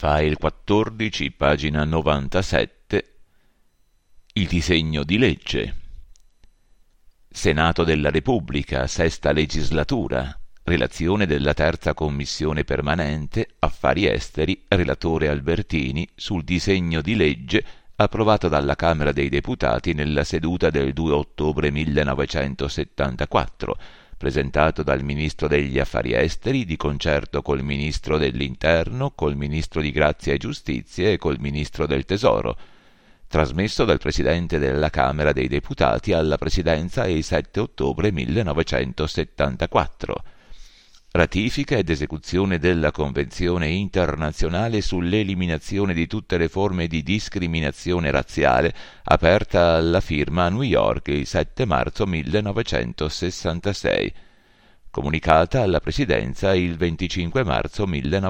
File 14, pagina 97. Il disegno di legge. Senato della Repubblica, sesta legislatura. Relazione della terza commissione permanente, affari esteri, relatore Albertini, sul disegno di legge approvato dalla Camera dei Deputati nella seduta del 2 ottobre 1974, presentato dal Ministro degli Affari Esteri di concerto col Ministro dell'Interno, col Ministro di Grazia e Giustizia e col Ministro del Tesoro, trasmesso dal Presidente della Camera dei Deputati alla Presidenza il 7 ottobre 1974. Ratifica ed esecuzione della Convenzione internazionale sull'eliminazione di tutte le forme di discriminazione razziale, aperta alla firma a New York il 7 marzo 1966. Comunicata alla Presidenza il 25 marzo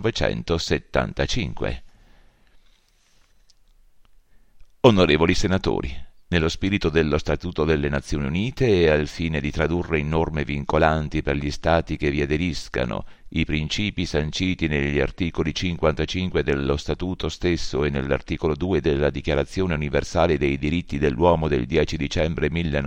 1975. Onorevoli senatori, nello spirito dello Statuto delle Nazioni Unite e al fine di tradurre in norme vincolanti per gli Stati che vi aderiscano i principi sanciti negli articoli 55 dello Statuto stesso e nell'articolo 2 della Dichiarazione universale dei diritti dell'uomo del 10 dicembre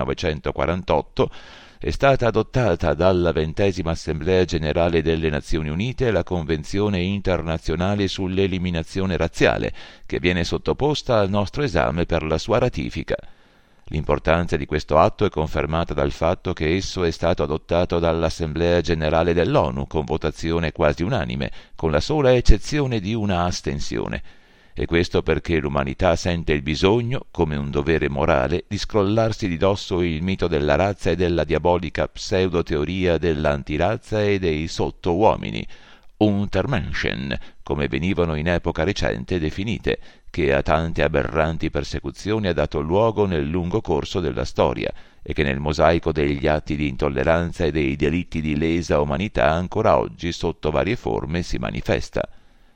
1948, è stata adottata dalla 20ª Assemblea Generale delle Nazioni Unite la Convenzione internazionale sull'eliminazione razziale, che viene sottoposta al nostro esame per la sua ratifica. L'importanza di questo atto è confermata dal fatto che esso è stato adottato dall'Assemblea Generale dell'ONU con votazione quasi unanime, con la sola eccezione di una astensione. E questo perché l'umanità sente il bisogno, come un dovere morale, di scrollarsi di dosso il mito della razza e della diabolica pseudoteoria dell'antirazza e dei sottouomini, Untermenschen, come venivano in epoca recente definite, che a tante aberranti persecuzioni ha dato luogo nel lungo corso della storia e che nel mosaico degli atti di intolleranza e dei delitti di lesa umanità ancora oggi sotto varie forme si manifesta.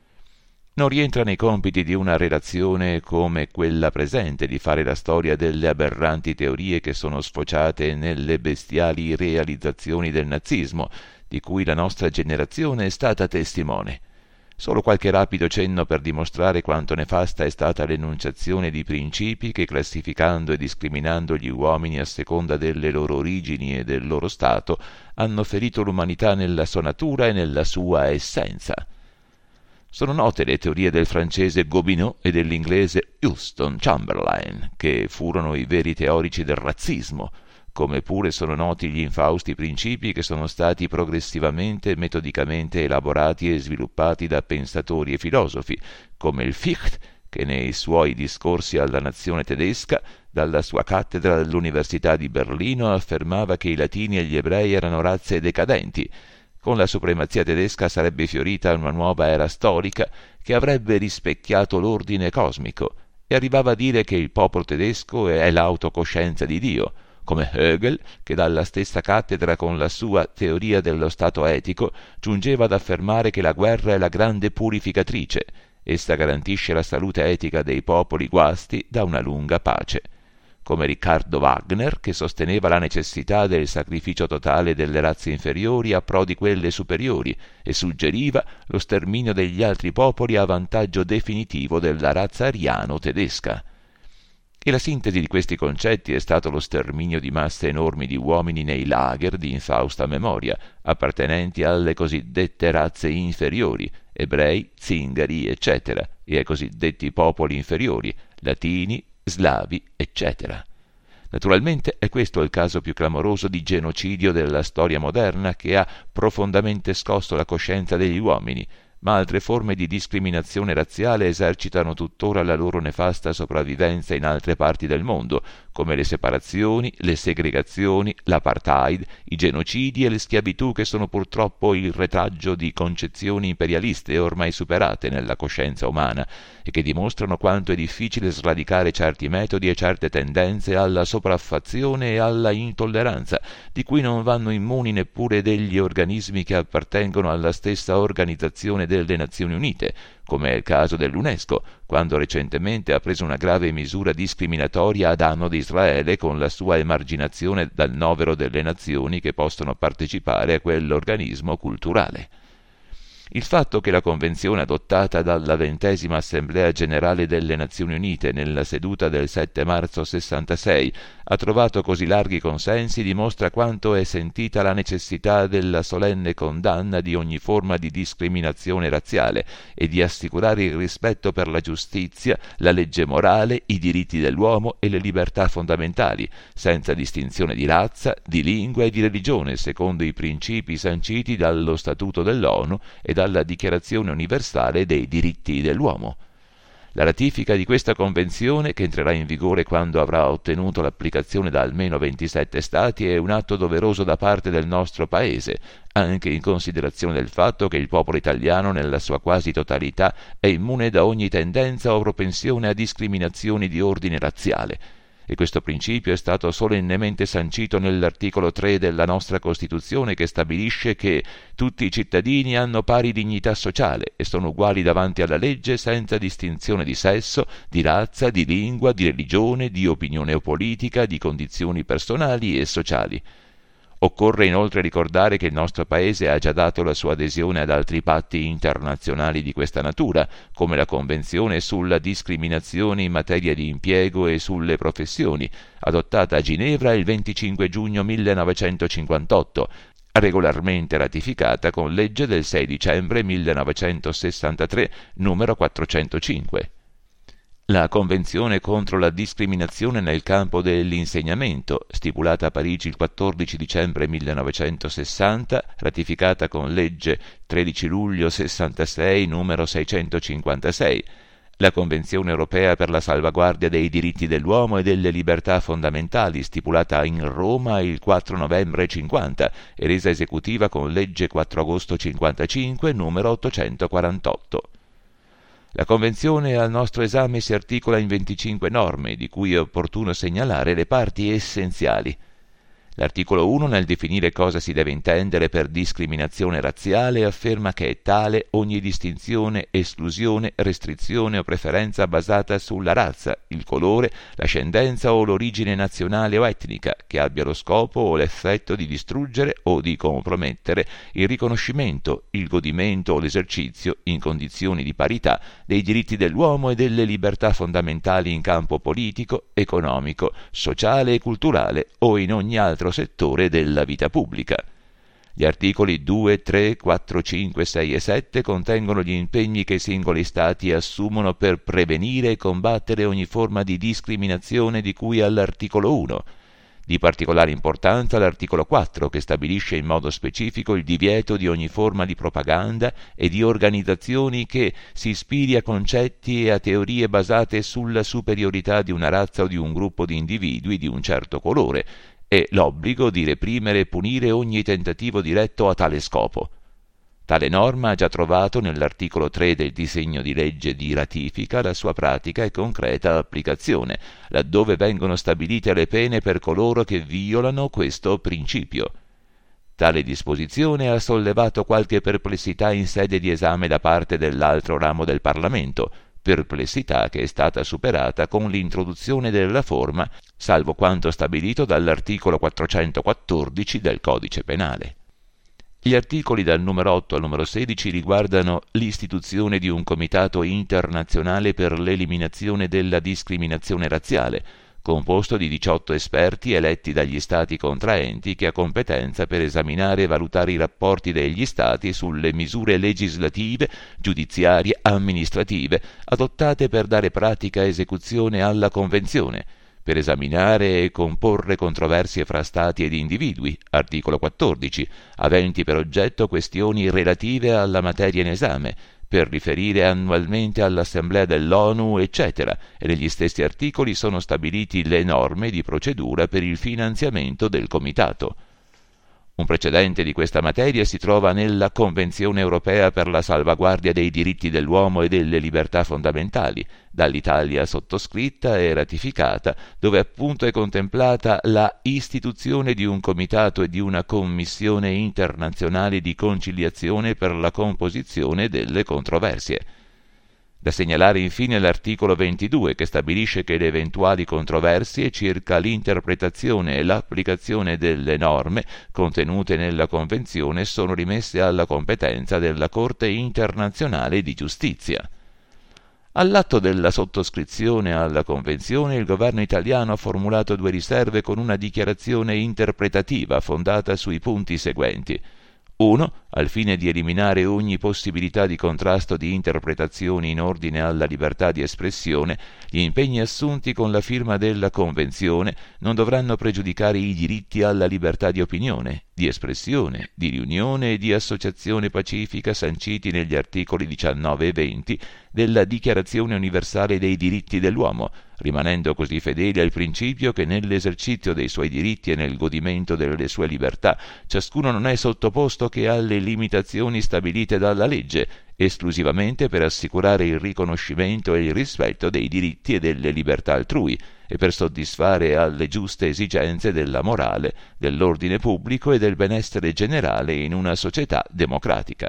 Non rientra nei compiti di una relazione come quella presente di fare la storia delle aberranti teorie che sono sfociate nelle bestiali realizzazioni del nazismo, di cui la nostra generazione è stata testimone. Solo qualche rapido cenno per dimostrare quanto nefasta è stata l'enunciazione di principi che, classificando e discriminando gli uomini a seconda delle loro origini e del loro stato, hanno ferito l'umanità nella sua natura e nella sua essenza. Sono note le teorie del francese Gobineau e dell'inglese Houston Chamberlain, che furono i veri teorici del razzismo, come pure sono noti gli infausti principi che sono stati progressivamente e metodicamente elaborati e sviluppati da pensatori e filosofi, come il Fichte, che nei suoi discorsi alla nazione tedesca, dalla sua cattedra all'Università di Berlino, affermava che i latini e gli ebrei erano razze decadenti. Con la supremazia tedesca sarebbe fiorita una nuova era storica che avrebbe rispecchiato l'ordine cosmico, e arrivava a dire che il popolo tedesco è l'autocoscienza di Dio, come Hegel, che dalla stessa cattedra con la sua teoria dello stato etico giungeva ad affermare che la guerra è la grande purificatrice, essa garantisce la salute etica dei popoli guasti da una lunga pace, come Riccardo Wagner, che sosteneva la necessità del sacrificio totale delle razze inferiori a pro di quelle superiori e suggeriva lo sterminio degli altri popoli a vantaggio definitivo della razza ariano-tedesca. E la sintesi di questi concetti è stato lo sterminio di masse enormi di uomini nei lager di infausta memoria, appartenenti alle cosiddette razze inferiori, ebrei, zingari, eccetera, e ai cosiddetti popoli inferiori, latini, slavi, eccetera. Naturalmente è questo il caso più clamoroso di genocidio della storia moderna che ha profondamente scosso la coscienza degli uomini, ma altre forme di discriminazione razziale esercitano tuttora la loro nefasta sopravvivenza in altre parti del mondo, come le separazioni, le segregazioni, l'apartheid, i genocidi e le schiavitù, che sono purtroppo il retaggio di concezioni imperialiste ormai superate nella coscienza umana e che dimostrano quanto è difficile sradicare certi metodi e certe tendenze alla sopraffazione e alla intolleranza, di cui non vanno immuni neppure degli organismi che appartengono alla stessa organizzazione delle Nazioni Unite, come è il caso dell'UNESCO, quando recentemente ha preso una grave misura discriminatoria a danno di Israele con la sua emarginazione dal novero delle nazioni che possono partecipare a quell'organismo culturale. Il fatto che la Convenzione adottata dalla 20ª Assemblea Generale delle Nazioni Unite nella seduta del 7 marzo 66 ha trovato così larghi consensi dimostra quanto è sentita la necessità della solenne condanna di ogni forma di discriminazione razziale e di assicurare il rispetto per la giustizia, la legge morale, i diritti dell'uomo e le libertà fondamentali, senza distinzione di razza, di lingua e di religione, secondo i principi sanciti dallo Statuto dell'ONU e dalla Dichiarazione universale dei diritti dell'uomo. La ratifica di questa convenzione, che entrerà in vigore quando avrà ottenuto l'applicazione da almeno 27 Stati, è un atto doveroso da parte del nostro Paese, anche in considerazione del fatto che il popolo italiano nella sua quasi totalità è immune da ogni tendenza o propensione a discriminazioni di ordine razziale. E questo principio è stato solennemente sancito nell'articolo 3 della nostra Costituzione, che stabilisce che tutti i cittadini hanno pari dignità sociale e sono uguali davanti alla legge senza distinzione di sesso, di razza, di lingua, di religione, di opinione politica, di condizioni personali e sociali. Occorre inoltre ricordare che il nostro Paese ha già dato la sua adesione ad altri patti internazionali di questa natura, come la Convenzione sulla discriminazione in materia di impiego e sulle professioni, adottata a Ginevra il 25 giugno 1958, regolarmente ratificata con legge del 6 dicembre 1963, numero 405. La Convenzione contro la discriminazione nel campo dell'insegnamento, stipulata a Parigi il 14 dicembre 1960, ratificata con legge 13 luglio 66, numero 656. La Convenzione europea per la salvaguardia dei diritti dell'uomo e delle libertà fondamentali, stipulata in Roma il 4 novembre 50 e resa esecutiva con legge 4 agosto 55, numero 848. La Convenzione al nostro esame si articola in 25 norme, di cui è opportuno segnalare le parti essenziali. L'articolo 1, nel definire cosa si deve intendere per discriminazione razziale, afferma che è tale ogni distinzione, esclusione, restrizione o preferenza basata sulla razza, il colore, l'ascendenza o l'origine nazionale o etnica, che abbia lo scopo o l'effetto di distruggere o di compromettere il riconoscimento, il godimento o l'esercizio, in condizioni di parità, dei diritti dell'uomo e delle libertà fondamentali in campo politico, economico, sociale e culturale o in ogni altro settore della vita pubblica. Gli articoli 2, 3, 4, 5, 6 e 7 contengono gli impegni che i singoli Stati assumono per prevenire e combattere ogni forma di discriminazione di cui all'articolo 1. Di particolare importanza l'articolo 4, che stabilisce in modo specifico il divieto di ogni forma di propaganda e di organizzazioni che si ispiri a concetti e a teorie basate sulla superiorità di una razza o di un gruppo di individui di un certo colore, e l'obbligo di reprimere e punire ogni tentativo diretto a tale scopo. Tale norma ha già trovato nell'articolo 3 del disegno di legge di ratifica la sua pratica e concreta applicazione, laddove vengono stabilite le pene per coloro che violano questo principio. Tale disposizione ha sollevato qualche perplessità in sede di esame da parte dell'altro ramo del Parlamento, perplessità che è stata superata con l'introduzione della forma, salvo quanto stabilito dall'articolo 414 del Codice Penale. Gli articoli dal numero 8 al numero 16 riguardano l'istituzione di un comitato internazionale per l'eliminazione della discriminazione razziale, composto di 18 esperti eletti dagli Stati contraenti, che ha competenza per esaminare e valutare i rapporti degli Stati sulle misure legislative, giudiziarie, amministrative, adottate per dare pratica esecuzione alla Convenzione, per esaminare e comporre controversie fra Stati ed individui, articolo 14, aventi per oggetto questioni relative alla materia in esame, per riferire annualmente all'Assemblea dell'ONU, eccetera, e negli stessi articoli sono stabiliti le norme di procedura per il finanziamento del Comitato. Un precedente di questa materia si trova nella Convenzione europea per la salvaguardia dei diritti dell'uomo e delle libertà fondamentali, dall'Italia sottoscritta e ratificata, dove appunto è contemplata la istituzione di un comitato e di una commissione internazionale di conciliazione per la composizione delle controversie. Da segnalare infine l'articolo 22 che stabilisce che le eventuali controversie circa l'interpretazione e l'applicazione delle norme contenute nella Convenzione sono rimesse alla competenza della Corte internazionale di giustizia. All'atto della sottoscrizione alla Convenzione, il governo italiano ha formulato 2 riserve con una dichiarazione interpretativa fondata sui punti seguenti. 1. Al fine di eliminare ogni possibilità di contrasto di interpretazioni in ordine alla libertà di espressione, gli impegni assunti con la firma della Convenzione non dovranno pregiudicare i diritti alla libertà di opinione, di espressione, di riunione e di associazione pacifica sanciti negli articoli 19 e 20 della Dichiarazione universale dei diritti dell'uomo, rimanendo così fedeli al principio che nell'esercizio dei suoi diritti e nel godimento delle sue libertà ciascuno non è sottoposto che alle limitazioni stabilite dalla legge, esclusivamente per assicurare il riconoscimento e il rispetto dei diritti e delle libertà altrui e per soddisfare alle giuste esigenze della morale, dell'ordine pubblico e del benessere generale in una società democratica.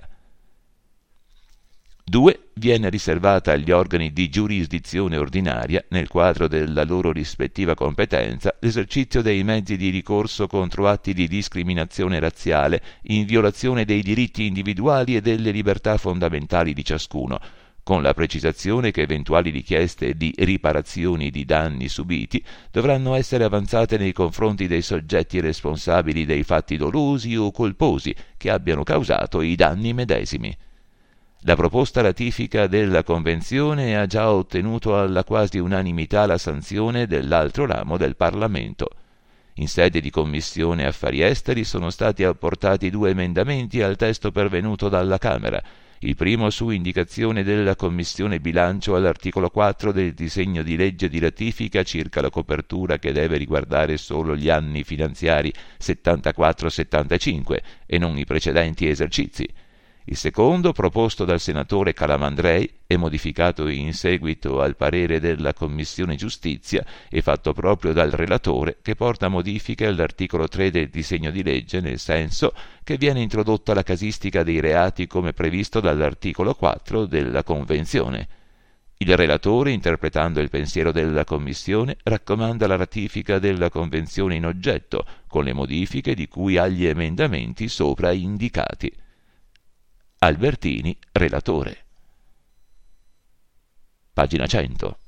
2. Viene riservata agli organi di giurisdizione ordinaria, nel quadro della loro rispettiva competenza, l'esercizio dei mezzi di ricorso contro atti di discriminazione razziale in violazione dei diritti individuali e delle libertà fondamentali di ciascuno, con la precisazione che eventuali richieste di riparazioni di danni subiti dovranno essere avanzate nei confronti dei soggetti responsabili dei fatti dolosi o colposi che abbiano causato i danni medesimi. La proposta ratifica della Convenzione ha già ottenuto alla quasi unanimità la sanzione dell'altro ramo del Parlamento. In sede di Commissione Affari Esteri sono stati apportati 2 emendamenti al testo pervenuto dalla Camera. Il primo su indicazione della Commissione Bilancio all'articolo 4 del disegno di legge di ratifica circa la copertura che deve riguardare solo gli anni finanziari 74-75 e non i precedenti esercizi. Il secondo, proposto dal senatore Calamandrei e modificato in seguito al parere della Commissione Giustizia e fatto proprio dal relatore, che porta modifiche all'articolo 3 del disegno di legge, nel senso che viene introdotta la casistica dei reati come previsto dall'articolo 4 della Convenzione. Il relatore, interpretando il pensiero della Commissione, raccomanda la ratifica della Convenzione in oggetto, con le modifiche di cui agli emendamenti sopra indicati. Albertini, relatore. Pagina 100.